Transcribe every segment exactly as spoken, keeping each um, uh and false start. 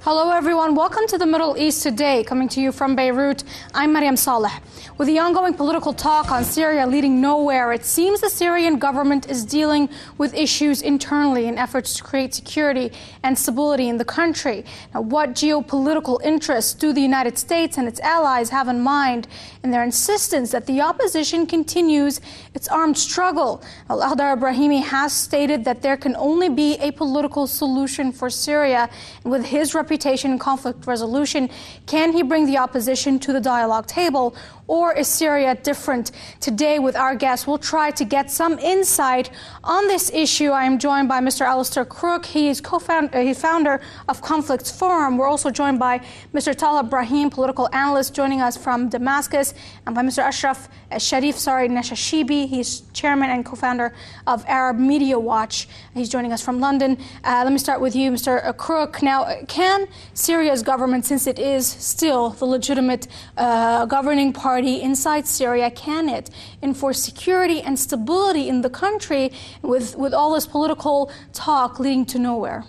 Hello everyone, welcome to the Middle East Today, coming to you from Beirut. I'm Mariam Saleh. With the ongoing political talk on Syria leading nowhere, it seems the Syrian government is dealing with issues internally in efforts to create security and stability in the country. Now, what geopolitical interests do the United States and its allies have in mind in their insistence that the opposition continues its armed struggle? Al-Akhdar Brahimi has stated that there can only be a political solution for Syria. And with his reputation in conflict resolution, can he bring the opposition to the dialogue table? Or is Syria different? Today, with our guests, we'll try to get some insight on this issue. I am joined by Mister Alistair Crook. He is co-founder, uh, he's founder of Conflicts Forum. We're also joined by Mister Talha Brahim, political analyst, joining us from Damascus, and by Mister Ashraf uh, Sharif, sorry, Nashashibi. He's chairman and co-founder of Arab Media Watch. He's joining us from London. Uh, let me start with you, Mister Crook. Now, can Syria's government, since it is still the legitimate uh, governing party inside Syria, can it enforce security and stability in the country with, with all this political talk leading to nowhere?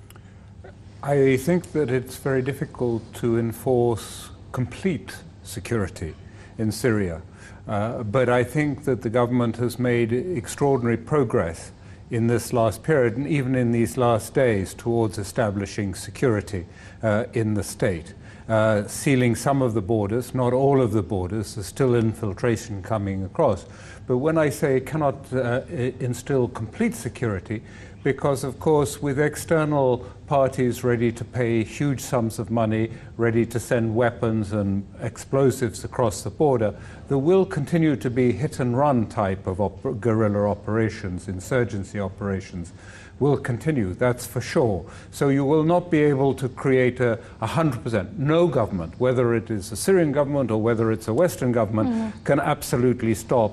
I think that it's very difficult to enforce complete security in Syria. Uh, but I think that the government has made extraordinary progress in this last period and even in these last days towards establishing security uh, in the state. Uh, sealing some of the borders, not all of the borders. There's still infiltration coming across. But when I say it cannot uh, instill complete security, because of course with external parties ready to pay huge sums of money, ready to send weapons and explosives across the border, there will continue to be hit and run type of op guerrilla operations, insurgency operations will continue, that's for sure. So you will not be able to create a one hundred percent. No government, whether it is a Syrian government or whether it's a Western government, mm-hmm. can absolutely stop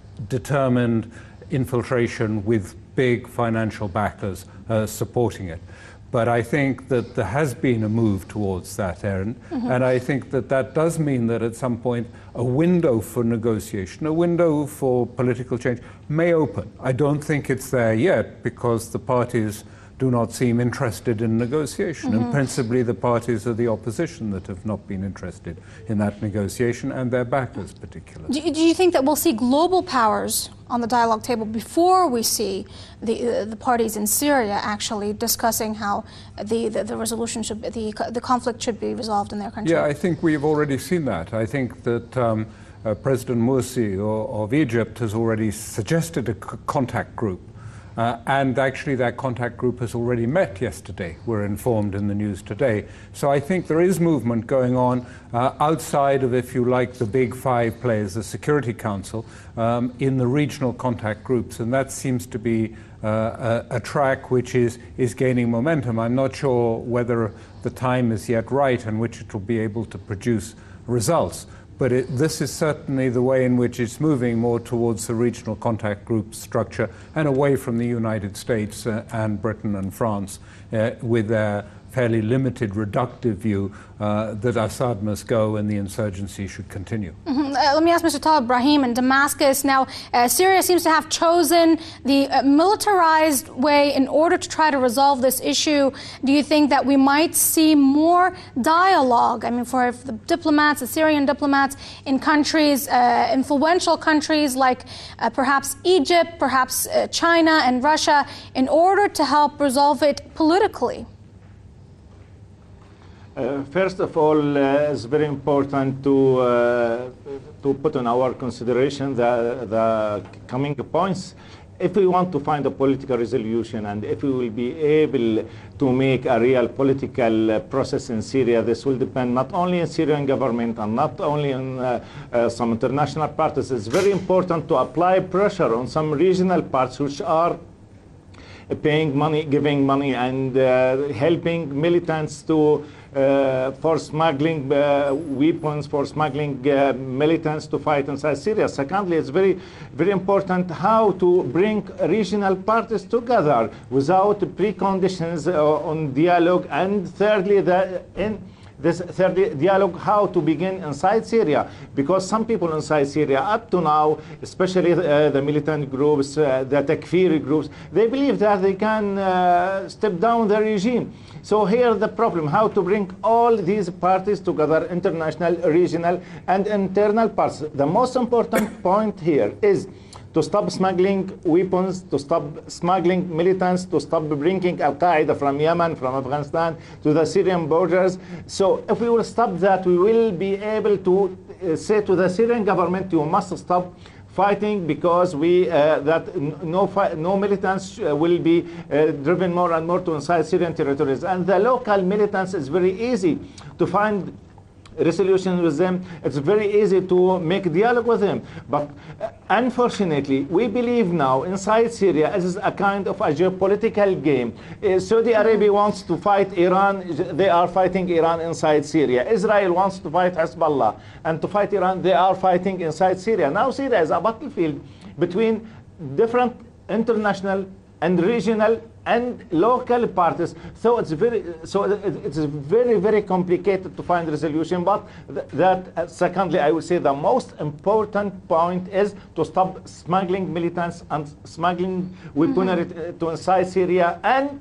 determined infiltration with big financial backers uh, supporting it. But I think that there has been a move towards that end, mm-hmm. and I think that that does mean that at some point a window for negotiation, a window for political change may open. I don't think it's there yet because the parties do not seem interested in negotiation, mm-hmm. and principally the parties of the opposition that have not been interested in that negotiation, and their backers particularly. Do, do you think that we'll see global powers on the dialogue table before we see the uh, the parties in Syria actually discussing how the, the, the resolution should, the, the conflict should be resolved in their country? Yeah, I think we've already seen that. I think that um, uh, President Morsi of Egypt has already suggested a contact group. Uh, and actually that contact group has already met yesterday, we're informed in the news today. So I think there is movement going on uh, outside of, if you like, the big five players, the Security Council, um, in the regional contact groups. And that seems to be uh, a, a track which is, is gaining momentum. I'm not sure whether the time is yet right in which it will be able to produce results. But it, this is certainly the way in which it's moving more towards the regional contact group structure and away from the United States uh, and Britain and France uh, with their fairly limited, reductive view uh, that Assad must go and the insurgency should continue. Mm-hmm. uh, let me ask Mister Talha Brahim in Damascus. Now, uh, Syria seems to have chosen the uh, militarized way in order to try to resolve this issue. Do you think that we might see more dialogue? I mean, for the diplomats, the Syrian diplomats in countries, uh, influential countries like uh, perhaps Egypt, perhaps uh, China and Russia, in order to help resolve it politically? Uh, first of all, uh, it's very important to uh, to put in our consideration the, the coming points. If we want to find a political resolution and if we will be able to make a real political uh, process in Syria, this will depend not only on Syrian government and not only on uh, uh, some international parties. It's very important to apply pressure on some regional parts which are paying money, giving money, and uh, helping militants to uh, for smuggling uh, weapons, for smuggling uh, militants to fight inside Syria. Secondly, it's very, very important how to bring regional parties together without preconditions uh, on dialogue. And thirdly, the in this third dialogue, how to begin inside Syria, because some people inside Syria up to now, especially uh, the militant groups, uh, the Takfiri groups, they believe that they can uh, step down the regime. So here the problem, how to bring all these parties together, international, regional, and internal parts. The most important point here is to stop smuggling weapons, to stop smuggling militants, to stop bringing Al-Qaeda from Yemen, from Afghanistan, to the Syrian borders. So if we will stop that, we will be able to uh, say to the Syrian government, you must stop fighting, because we uh, that no fi no militants uh, will be uh, driven more and more to inside Syrian territories. And the local militants, is very easy to find resolution with them. It's very easy to make dialogue with them. But uh, unfortunately, we believe now inside Syria is a kind of a geopolitical game. Uh, Saudi Arabia wants to fight Iran. They are fighting Iran inside Syria. Israel wants to fight Hezbollah. And to fight Iran, they are fighting inside Syria. Now Syria is a battlefield between different international and regional and local parties. So it's very, so it's very, very complicated to find resolution. But th that, uh, secondly, I would say the most important point is to stop smuggling militants and smuggling weaponry mm-hmm. to inside Syria, and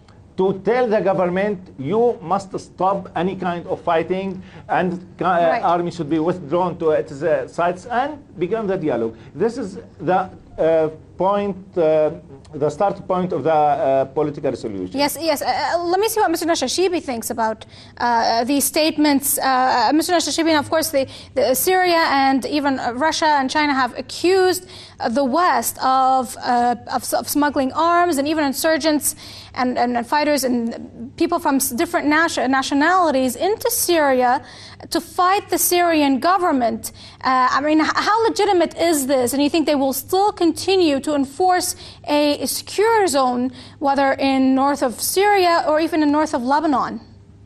to tell the government you must stop any kind of fighting, and uh, right. army should be withdrawn to its uh, sites and begin the dialogue. This is the uh, point. Uh, the start point of the uh, political resolution. Yes, yes. Uh, let me see what Mister Nashashibi thinks about uh, these statements. Uh, Mister Nashashibi, and of course, the, the Syria and even Russia and China have accused the West of, uh, of, of smuggling arms, and even insurgents and, and fighters and people from different nation, nationalities into Syria to fight the Syrian government. Uh, I mean, how legitimate is this? And you think they will still continue to enforce a, a secure zone, whether in north of Syria or even in north of Lebanon?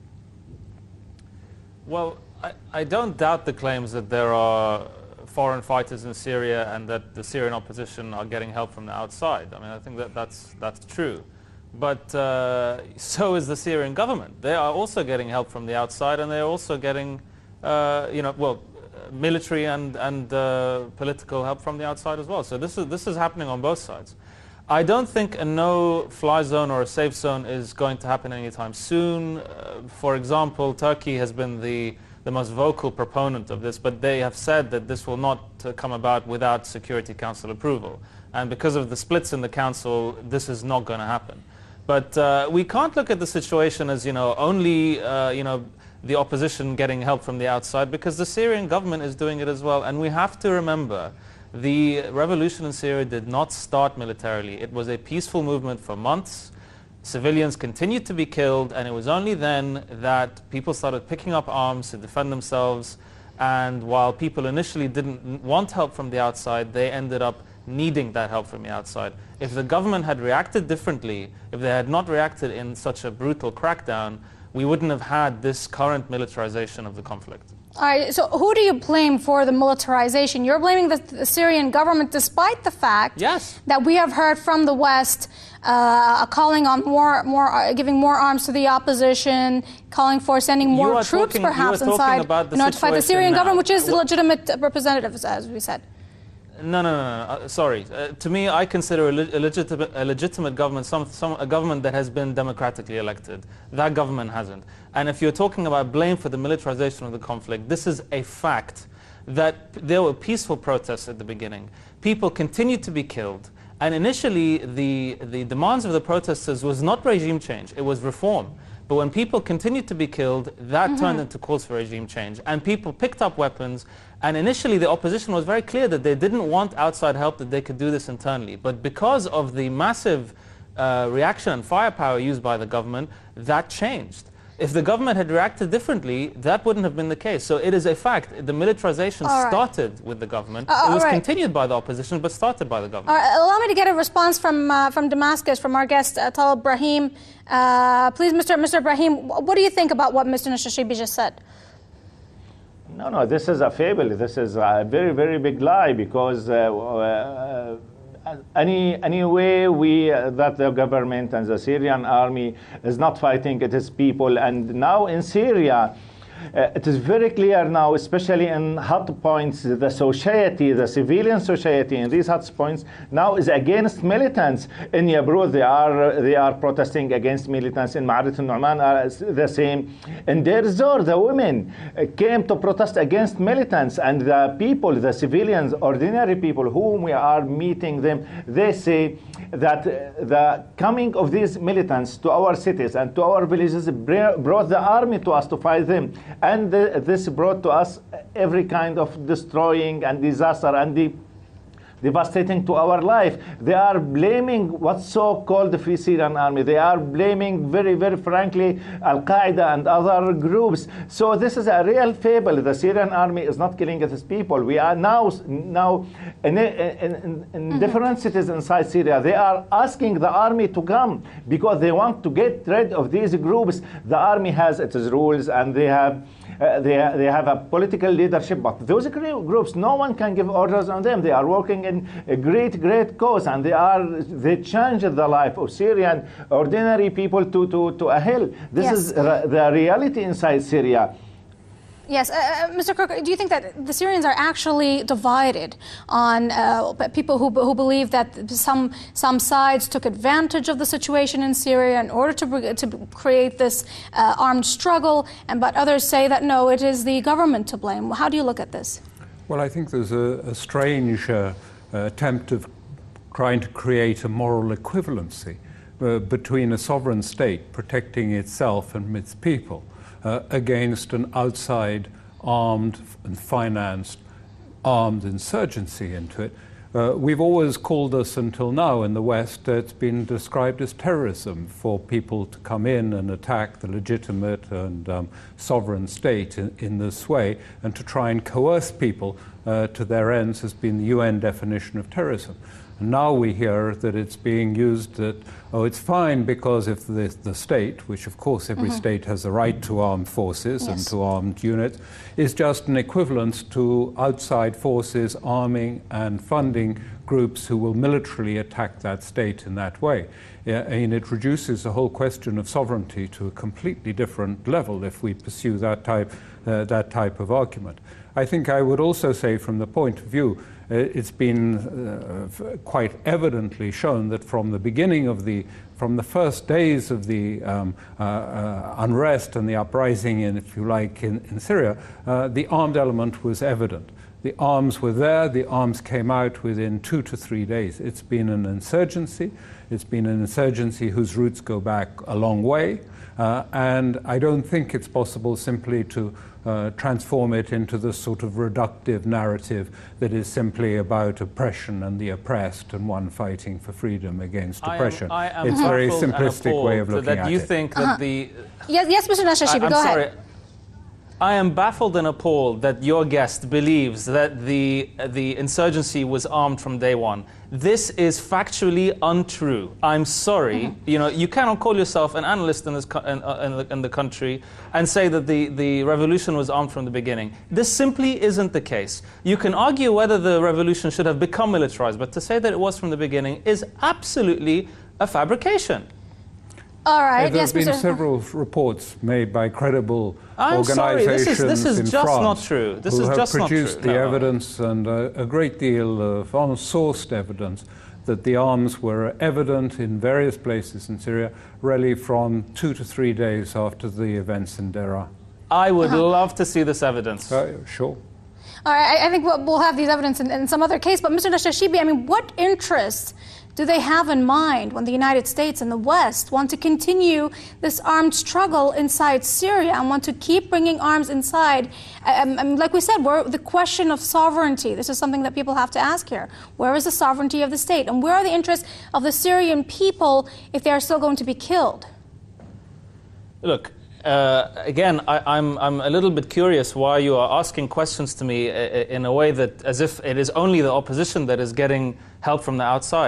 Well, I, I don't doubt the claims that there are foreign fighters in Syria and that the Syrian opposition are getting help from the outside. I mean, I think that that's, that's true. But uh, so is the Syrian government. They are also getting help from the outside, and they're also getting, uh, you know, well, military and, and uh, political help from the outside as well. So this is, this is happening on both sides. I don't think a no-fly zone or a safe zone is going to happen anytime soon. Uh, for example, Turkey has been the, the most vocal proponent of this, but they have said that this will not uh, come about without Security Council approval. And because of the splits in the Council, this is not going to happen. But uh, we can't look at the situation as, you know, only, uh, you know, the opposition getting help from the outside, because the Syrian government is doing it as well. And we have to remember, the revolution in Syria did not start militarily. It was a peaceful movement for months. Civilians continued to be killed, and it was only then that people started picking up arms to defend themselves. And while people initially didn't want help from the outside, they ended up needing that help from the outside. If the government had reacted differently, if they had not reacted in such a brutal crackdown, we wouldn't have had this current militarization of the conflict. All right, so who do you blame for the militarization? You're blaming the, the Syrian government, despite the fact yes. that we have heard from the West uh, calling on more, more, uh, giving more arms to the opposition, calling for sending more troops, talking, perhaps, inside about the you know, to fight the Syrian now. government, which is well, legitimate representatives, as we said. No, no, no, no. Uh, sorry. Uh, to me, I consider a, le a, legitimate, a legitimate government some, some, a government that has been democratically elected. That government hasn't. And if you're talking about blame for the militarization of the conflict, this is a fact that there were peaceful protests at the beginning. People continued to be killed. And initially, the, the demands of the protesters was not regime change, it was reform. But when people continued to be killed, that mm-hmm. turned into calls for regime change. And people picked up weapons. And initially, the opposition was very clear that they didn't want outside help, that they could do this internally. But because of the massive uh, reaction and firepower used by the government, that changed. If the government had reacted differently, that wouldn't have been the case. So it is a fact. The militarization right. started with the government. Uh, it was right. continued by the opposition, but started by the government. Right. Allow me to get a response from uh, from Damascus, from our guest, uh, Talib Brahim. Uh, please, Mister Mister Brahim, what do you think about what Mister Nashashibi just said? No, no, this is a fable. This is a very, very big lie, because uh, uh, any any way we uh, that the government and the Syrian army is not fighting its people. And now in Syria, Uh, it is very clear now, especially in hot points, the society, the civilian society in these hot points now is against militants. In Yabruz, they are they are protesting against militants. In Ma'arat al-Nu'man, are the same. In Deir Zor, the women uh, came to protest against militants, and the people, the civilians, ordinary people whom we are meeting them, they say that uh, the coming of these militants to our cities and to our villages brought the army to us to fight them, and uh, this brought to us every kind of destroying and disaster and the devastating to our life. They are blaming what's so-called the Free Syrian Army. They are blaming, very, very frankly, Al-Qaeda and other groups. So this is a real fable. The Syrian Army is not killing its people. We are now, now in, in, in, in mm-hmm. different cities inside Syria, they are asking the army to come because they want to get rid of these groups. The army has its rules, and they have Uh, they, they have a political leadership, but those groups, no one can give orders on them. They are working in a great, great cause, and they are they change the life of Syrian ordinary people to, to, to a hell. This yes. is re the reality inside Syria. Yes, uh, Mister Kirk, do you think that the Syrians are actually divided on uh, people who, who believe that some some sides took advantage of the situation in Syria in order to to create this uh, armed struggle, and but others say that no, it is the government to blame? How do you look at this? Well, I think there's a, a strange uh, attempt of trying to create a moral equivalency uh, between a sovereign state protecting itself and its people Uh, against an outside armed and financed armed insurgency into it. Uh, we've always called this, until now in the West, uh, it's been described as terrorism for people to come in and attack the legitimate and um, sovereign state in, in this way, and to try and coerce people uh, to their ends has been the U N definition of terrorism. And now we hear that it's being used that, oh, it's fine because if the, the state, which of course every mm-hmm. state has the right to armed forces yes. and to armed units, is just an equivalent to outside forces arming and funding groups who will militarily attack that state in that way. Yeah, I mean, it reduces the whole question of sovereignty to a completely different level if we pursue that type, uh, that type of argument. I think I would also say, from the point of view, uh, it's been uh, quite evidently shown that from the beginning of the, from the first days of the um, uh, uh, unrest and the uprising, in, if you like, in, in Syria, uh, the armed element was evident. The arms were there, the arms came out within two to three days. It's been an insurgency. It's been an insurgency whose roots go back a long way. Uh, and I don't think it's possible simply to uh, transform it into this sort of reductive narrative that is simply about oppression and the oppressed and one fighting for freedom against I oppression. Am, I am it's a very simplistic way of looking that at you it. think that uh-huh. the... Yes, yes, Mister Nashashibi, I, go sorry. ahead. I am baffled and appalled that your guest believes that the, the insurgency was armed from day one. This is factually untrue. I'm sorry. Mm-hmm. You know, you cannot call yourself an analyst in, this co in, uh, in, the, in the country and say that the, the revolution was armed from the beginning. This simply isn't the case. You can argue whether the revolution should have become militarized, but to say that it was from the beginning is absolutely a fabrication. All right. There yes, have been Mister several reports made by credible I'm organizations sorry, this is, this is in just France not true. This who is have just produced not true. the no. evidence and a, a great deal of unsourced evidence that the arms were evident in various places in Syria, really from two to three days after the events in Deraa. I would uh-huh. love to see this evidence. Uh, sure. All right, I, I think we'll, we'll have these evidence in, in some other case. But Mister Nashashibi, I mean, what interests do they have in mind when the United States and the West want to continue this armed struggle inside Syria and want to keep bringing arms inside? Um, um, like we said, we're, the question of sovereignty, this is something that people have to ask here. Where is the sovereignty of the state? And where are the interests of the Syrian people if they are still going to be killed? Look, uh, again, I, I'm, I'm a little bit curious why you are asking questions to me in a way that as if it is only the opposition that is getting help from the outside.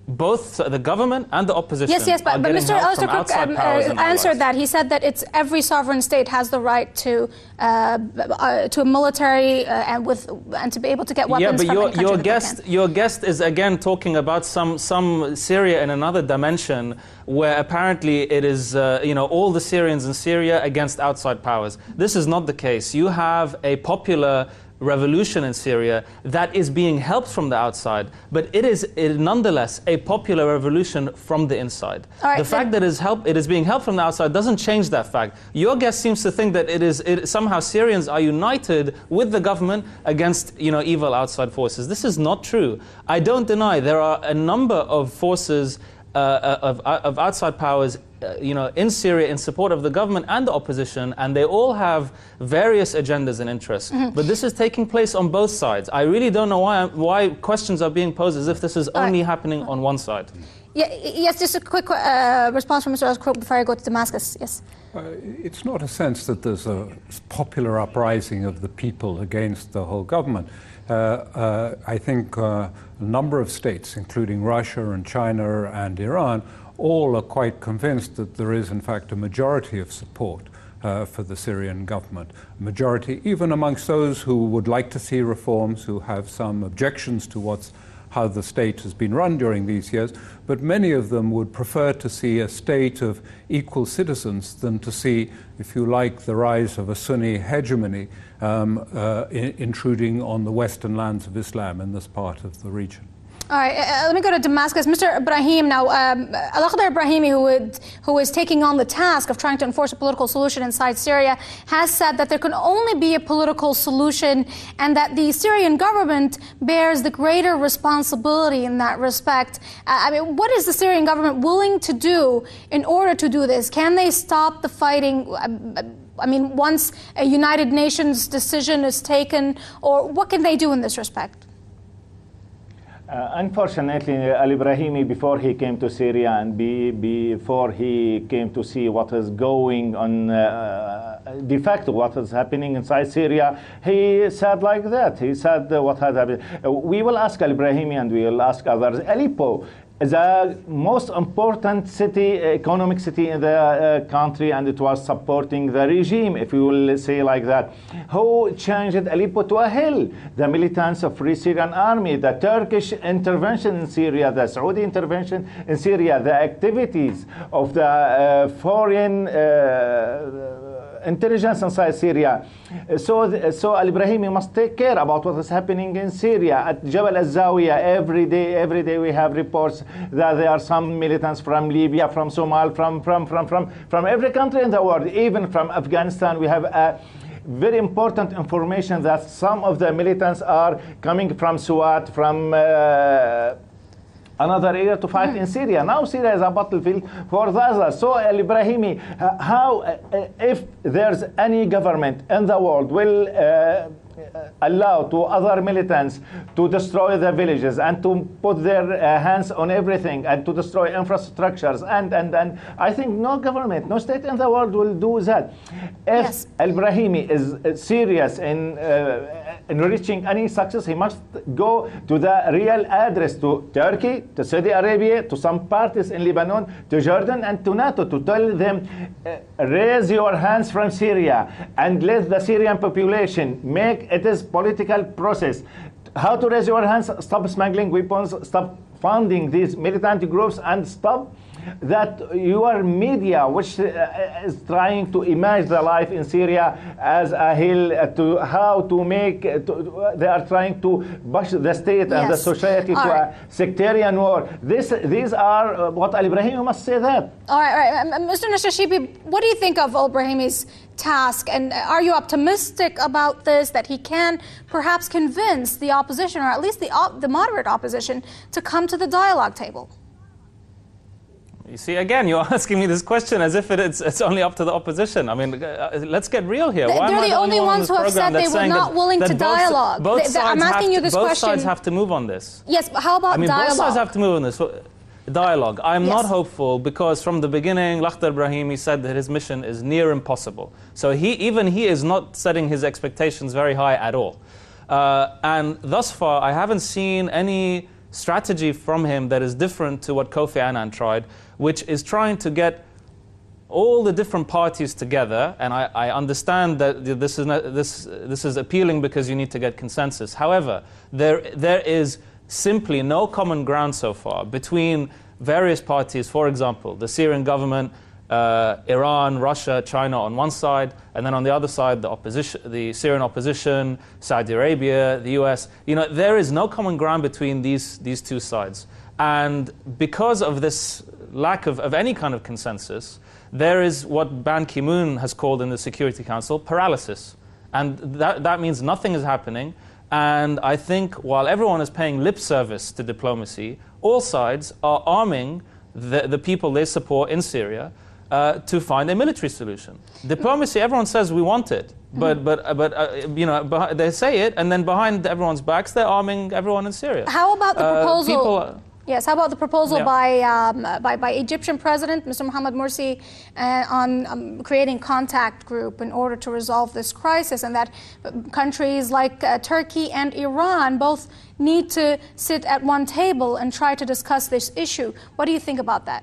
both the government and the opposition yes, yes, but, are but getting Mister help from Alistair Cook outside um, powers uh, and answered allies. that. He said that it's every sovereign state has the right to uh, uh, to a military uh, and with and to be able to get weapons. Yeah, but from your any country your that they guest can. your guest is again talking about some some Syria in another dimension, where apparently it is uh, you know all the Syrians in Syria against outside powers. This is not the case. You have a popular revolution in Syria that is being helped from the outside, but it is it nonetheless a popular revolution from the inside. All right, the fact that it is, help, it is being helped from the outside doesn't change that fact. Your guest seems to think that it is it, somehow Syrians are united with the government against you know evil outside forces. This is not true. I don't deny there are a number of forces uh, of, of outside powers Uh, you know, in Syria in support of the government and the opposition, and they all have various agendas and interests. Mm-hmm. But this is taking place on both sides. I really don't know why why questions are being posed as if this is all only right. happening on one side. Yeah, yes, just a quick uh, response from Mister Crook before I go to Damascus. Yes. Uh, it's not a sense that there's a popular uprising of the people against the whole government. Uh, uh, I think uh, a number of states, including Russia and China and Iran, all are quite convinced that there is, in fact, a majority of support uh, for the Syrian government. A majority, even amongst those who would like to see reforms, who have some objections to what's, how the state has been run during these years, but many of them would prefer to see a state of equal citizens than to see, if you like, the rise of a Sunni hegemony um, uh, in, intruding on the western lands of Islam in this part of the region. All right, uh, let me go to Damascus. Mister Ibrahim, now, um, Al-Akhdar Ibrahimi, who, would, who is taking on the task of trying to enforce a political solution inside Syria, has said that there can only be a political solution and that the Syrian government bears the greater responsibility in that respect. Uh, I mean, what is the Syrian government willing to do in order to do this? Can they stop the fighting? I mean, once a United Nations decision is taken, or what can they do in this respect? Uh, unfortunately, Al-Ibrahimi, before he came to Syria and be, before he came to see what is going on, uh, de facto what is happening inside Syria, he said like that. He said uh, what had happened. Uh, we will ask Al-Ibrahimi and we will ask others. Aleppo, the most important city, economic city in the uh, country, and it was supporting the regime, if you will say like that. Who changed Aleppo to a hill? The militants of Free Syrian Army, the Turkish intervention in Syria, the Saudi intervention in Syria, the activities of the uh, foreign uh, intelligence inside Syria. So, so Al-Ibrahimi must take care about what is happening in Syria. At Jabal al-Zawiya, every day, every day we have reports that there are some militants from Libya, from Somalia, from, from, from, from, from every country in the world, even from Afghanistan. We have a very important information that some of the militants are coming from Swat, from uh, another area to fight in Syria. Now Syria is a battlefield for the others. So Al-Ibrahimi, uh, how, uh, if there's any government in the world will uh, allow to other militants to destroy the villages and to put their uh, hands on everything and to destroy infrastructures, and, and, and I think no government, no state in the world will do that. If yes. Al-Ibrahimi is serious in, uh, in reaching any success, he must go to the real address, to Turkey, to Saudi Arabia, to some parties in Lebanon, to Jordan, and to NATO, to tell them, uh, raise your hands from Syria and let the Syrian population make it is political process. How to raise your hands? Stop smuggling weapons, stop funding these militant groups, and stop that your media, which uh, is trying to imagine the life in Syria as a hill, uh, to how to make, uh, to, they are trying to push the state yes. and the society all to right. a sectarian war. This, these are uh, what Al-Ibrahimi must say that. All right, all right. Mister Nashashibi, what do you think of Al-Ibrahimi's task, and are you optimistic about this, that he can perhaps convince the opposition, or at least the, op the moderate opposition, to come to the dialogue table? You see, again, you're asking me this question as if it, it's, it's only up to the opposition. I mean, uh, let's get real here. They're Why am I the, the only ones who have said they were not that, willing that to both, dialogue. Both they, sides I'm asking to, you this both question. Both sides have to move on this. Yes, but how about I mean, dialogue? both sides have to move on this. Dialogue. I'm yes. not hopeful because from the beginning, Al-Akhdar Ibrahimi said that his mission is near impossible. So he, even he is not setting his expectations very high at all. Uh, and thus far, I haven't seen any strategy from him that is different to what Kofi Annan tried, which is trying to get all the different parties together, and I, I understand that this is, not, this, this is appealing because you need to get consensus. However, there, there is simply no common ground so far between various parties. For example, the Syrian government, uh, Iran, Russia, China on one side, and then on the other side, the opposition, the Syrian opposition, Saudi Arabia, the U S. You know, there is no common ground between these, these two sides. And because of this lack of, of any kind of consensus, there is what Ban Ki-moon has called in the Security Council paralysis. And that, that means nothing is happening. And I think while everyone is paying lip service to diplomacy, all sides are arming the, the people they support in Syria uh, to find a military solution. Diplomacy, everyone says we want it. But, but, but uh, you know, they say it, and then behind everyone's backs, they're arming everyone in Syria. How about the proposal? Uh, people, Yes, how about the proposal yeah. by, um, by, by Egyptian President, Mister Mohamed Morsi, uh, on um, creating contact group in order to resolve this crisis, and that countries like uh, Turkey and Iran both need to sit at one table and try to discuss this issue. What do you think about that?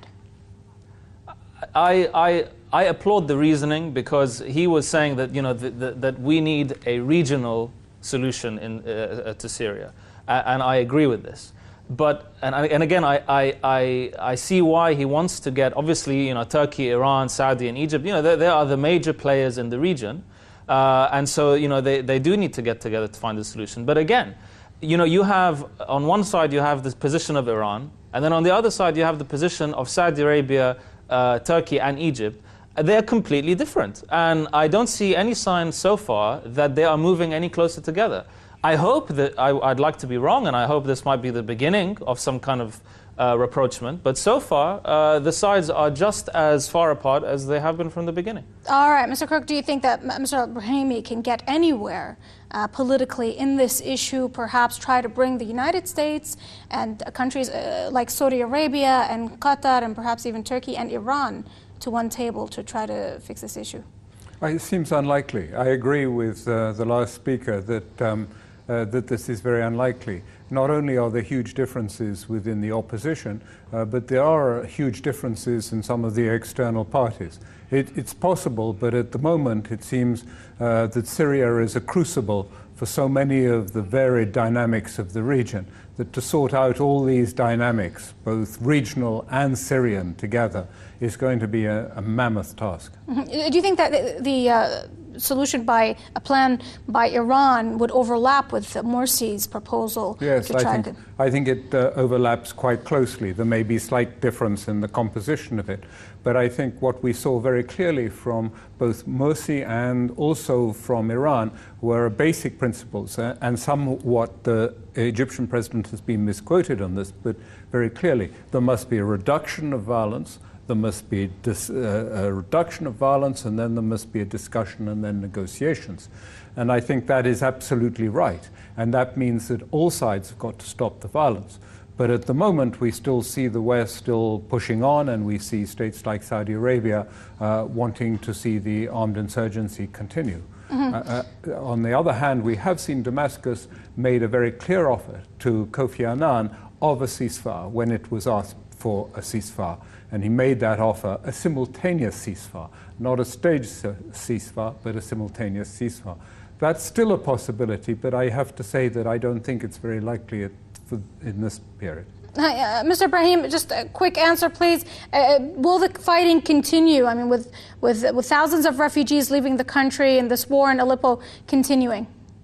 I, I, I applaud the reasoning, because he was saying that, you know, the, the, that we need a regional solution in, uh, to Syria, uh, and I agree with this. But, and, and again, I, I, I, I see why he wants to get, obviously, you know, Turkey, Iran, Saudi, and Egypt, you know, they, they are the major players in the region. Uh, and so, you know, they, they do need to get together to find a solution. But again, you know, you have, on one side, you have the position of Iran, and then on the other side, you have the position of Saudi Arabia, uh, Turkey, and Egypt. They're completely different. And I don't see any signs so far that they are moving any closer together. I hope that, I, I'd like to be wrong, and I hope this might be the beginning of some kind of uh, rapprochement. But so far, uh, the sides are just as far apart as they have been from the beginning. All right, Mister Kirk, do you think that Mister Brahimi can get anywhere uh, politically in this issue, perhaps try to bring the United States and uh, countries uh, like Saudi Arabia and Qatar and perhaps even Turkey and Iran to one table to try to fix this issue? It seems unlikely. I agree with uh, the last speaker that um, Uh, that this is very unlikely. Not only are there huge differences within the opposition, uh, but there are huge differences in some of the external parties. It, it's possible, but at the moment it seems uh, that Syria is a crucible for so many of the varied dynamics of the region, that to sort out all these dynamics, both regional and Syrian together, is going to be a, a mammoth task. Mm-hmm. Do you think that the, the uh, solution by a plan by Iran would overlap with Morsi's proposal? Yes, to I try think, to... I think it uh, overlaps quite closely. There may be slight difference in the composition of it, but I think what we saw very clearly from both Morsi and also from Iran were basic principles, uh, and somewhat the Egyptian president has been misquoted on this, but very clearly there must be a reduction of violence. There must be dis, uh, a reduction of violence, and then there must be a discussion and then negotiations. And I think that is absolutely right. And that means that all sides have got to stop the violence. But at the moment, we still see the West still pushing on, and we see states like Saudi Arabia uh, wanting to see the armed insurgency continue. Mm-hmm. uh, uh, on the other hand, we have seen Damascus made a very clear offer to Kofi Annan of a ceasefire when it was asked for a ceasefire. And he made that offer a simultaneous ceasefire, not a staged ceasefire, but a simultaneous ceasefire. That's still a possibility, but I have to say that I don't think it's very likely at, for, in this period. Uh, Mister Brahim, just a quick answer, please. Uh, will the fighting continue? I mean, with, with, with thousands of refugees leaving the country and this war in Aleppo continuing?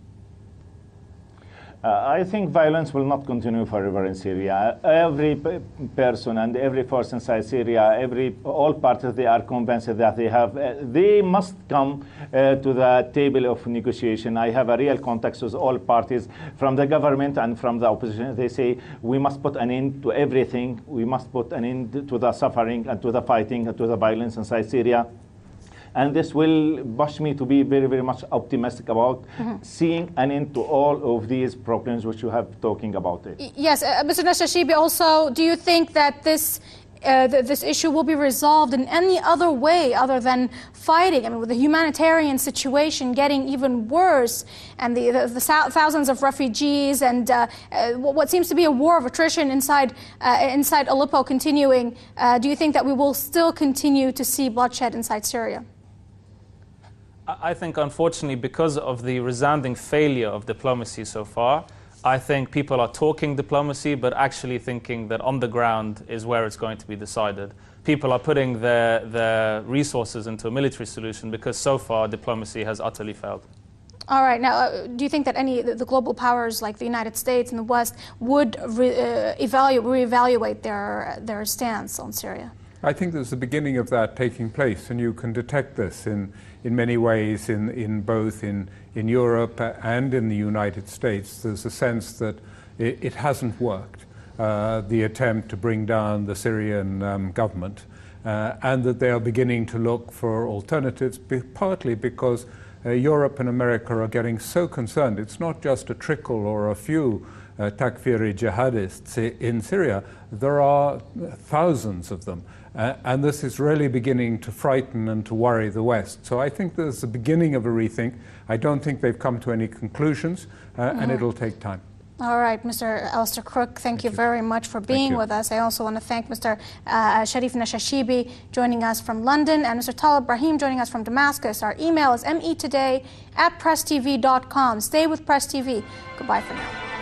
Uh, I think violence will not continue forever in Syria. Every p person and every force inside Syria, every all parties, they are convinced that they have, uh, they must come uh, to the table of negotiation. I have a real contact with all parties, from the government and from the opposition. They say we must put an end to everything. We must put an end to the suffering and to the fighting and to the violence inside Syria. And this will push me to be very, very much optimistic about mm-hmm. seeing an end to all of these problems which you have talking about it. Yes, uh, Mister Nashashibi, also, do you think that this uh, th this issue will be resolved in any other way other than fighting. I mean, with the humanitarian situation getting even worse, and the, the, the thousands of refugees, and uh, uh, what seems to be a war of attrition inside uh, inside Aleppo continuing, uh, do you think that we will still continue to see bloodshed inside Syria? I think, unfortunately, because of the resounding failure of diplomacy so far, I think people are talking diplomacy, but actually thinking that on the ground is where it's going to be decided. People are putting their, their resources into a military solution because so far diplomacy has utterly failed. All right. Now, uh, do you think that any the global powers like the United States and the West would re, uh, evaluate, reevaluate their, their stance on Syria? I think there's the beginning of that taking place, and you can detect this in, in many ways in, in both in, in Europe and in the United States. There's a sense that it, it hasn't worked, uh, the attempt to bring down the Syrian um, government, uh, and that they are beginning to look for alternatives, be, partly because uh, Europe and America are getting so concerned. It's not just a trickle or a few uh, Takfiri jihadists in Syria. There are thousands of them. Uh, and this is really beginning to frighten and to worry the West. So I think there's the beginning of a rethink. I don't think they've come to any conclusions, uh, mm-hmm. and it'll take time. All right, Mister Alistair Crooke, thank, thank you, you very much for being with us. I also want to thank Mister Uh, Sharif Nashashibi joining us from London, and Mister Talib Brahim joining us from Damascus. Our email is me today at press t v dot com. Stay with Press T V. Goodbye for now.